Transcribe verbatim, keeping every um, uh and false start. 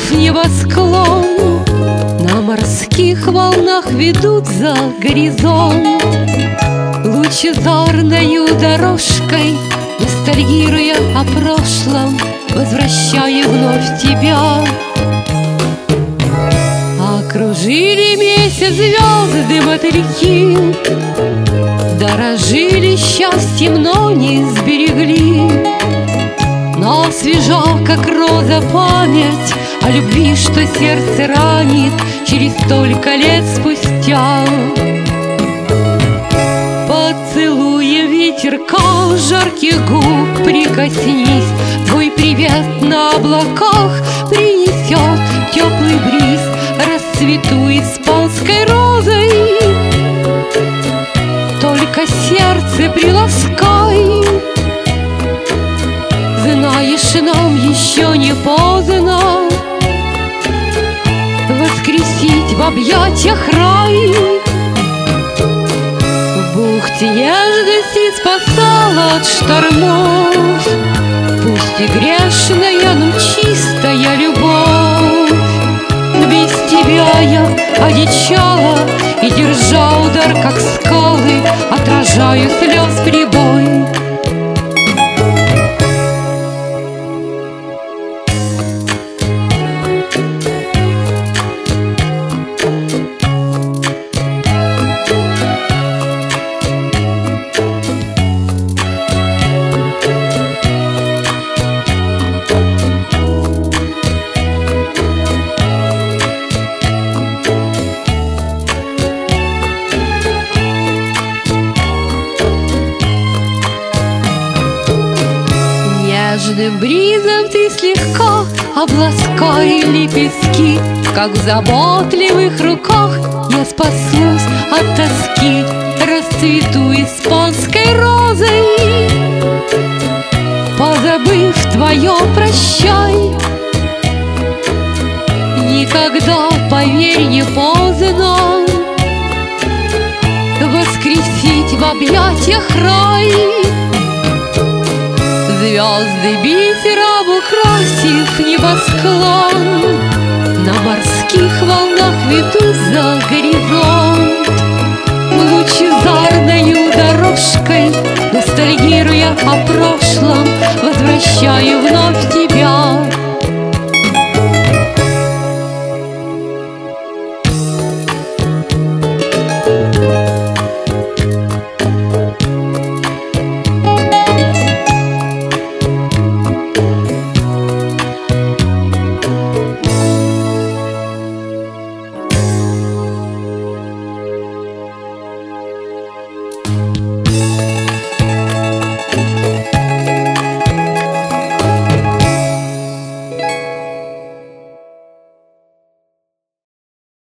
Покинув небосклон, на морских волнах ведут за горизонт. Лучезарною дорожкой, ностальгируя о прошлом, возвращаю вновь тебя. Окружили месяц звезды мотыльки, дорожили счастьем, но не сберегли. Но свежа, как роза, память о любви, что сердце ранит через столько лет спустя. Поцелуем ветерка жарких губ прикоснись, твой привет на облаках принесет теплый бриз. Расцвету испанской розой, только сердце приласкай. Знаешь, нам еще не поздно воскресить в объятиях рай. В бухте нежности спасала от штормов, пусть и грешная, но чистая любовь. Без тебя я одичала и держа удар, как скалы, отражаю слез прибой. Нежным бризом ты слегка обласкай лепестки, как в заботливых руках я спасусь от тоски. Расцвету испанской розой, позабыв твое прощай. Никогда, поверь, не поздно воскресить в объятиях рай. Звезды бисером украсив небосклон, на морских волнах ведут за горизонт. Лучезарною дорожкой, ностальгируя о прошлом, возвращаю вновь